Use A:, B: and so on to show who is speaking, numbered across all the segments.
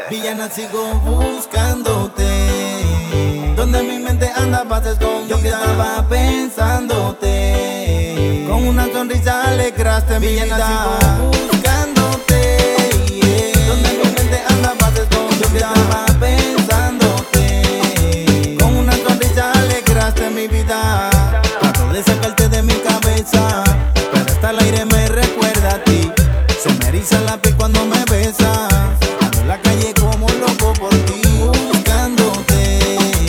A: Villana, sigo buscándote. Donde mi mente andabas escondida. Yo que estaba pensándote. Con una sonrisa alegraste mi vida. Sigo buscándote, yeah. Donde mi mente andabas escondida. Yo que estaba pensándote. Con una sonrisa alegraste mi vida. Trato de sacarte de mi cabeza, pero hasta el aire me recuerda a ti. Se me eriza la piel cuando me besas. Ando en la calle como loco por ti, buscándote.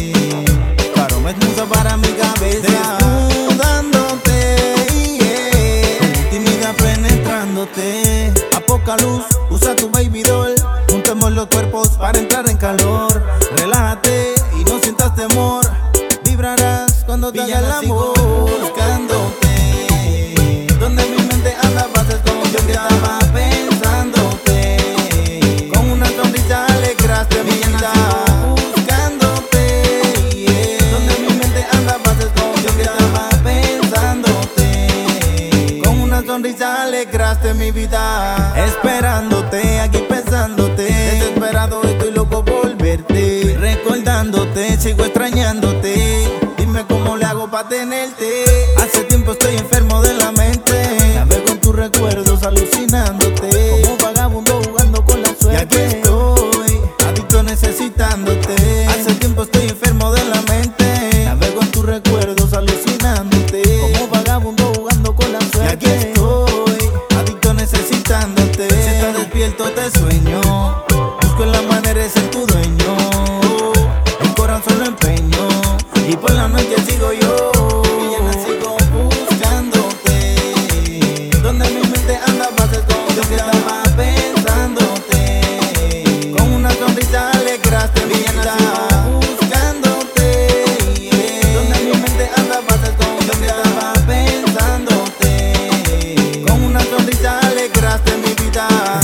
A: Paro me excusa para mi cabeza, desnudándote, yeah. Con intimidad penetrándote. A poca luz, usa tu baby doll. Juntemos los cuerpos para entrar en calor. Relájate y no sientas temor. Vibrarás cuando te haga el amor. Buscándote. Donde mi mente andabas escondida. Yo que estaba pensándote. Con una sonrisa alegraste mi vida. Buscándote, yeah. Donde mi mente andabas escondida. Yo que estaba pensándote. Con una sonrisa alegraste mi vida. Esperándote, aquí pensándote. Desesperado estoy loco por verte. Recordándote, sigo extrañándote. Dime cómo le hago pa' tenerte. Hace tiempo estoy enfermo de la mente. Navego en tus recuerdos alucinándote. Como vagabundo jugando con la suerte. Y aquí estoy, adicto necesitándote. Hace tiempo estoy enfermo de la mente. Navego en tus recuerdos alucinándote. Como vagabundo jugando con la suerte. Y aquí estoy, adicto necesitándote. Si estás despierto te sueño. Busco en la manera de ser tu dueño. El corazón lo empeño. Y por la noche sigo yo. Villana, sigo buscándote. Donde mi mente andabas escondida. Yo que estaba pensándote. Con una sonrisa alegraste mi vida. Buscándote, yeah. Donde mi mente andabas escondida. Yo que estaba pensándote. Con una sonrisa alegraste mi vida.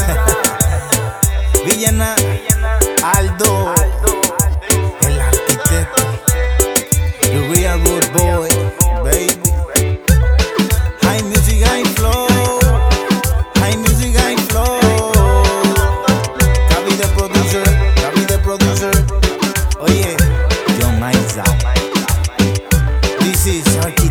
A: Villana, Aldo, el arquitecto. The real road boy, baby. High music, high flow. High music, high flow. Cavi the producer, Cavi the producer. Oye, John Maiza. This is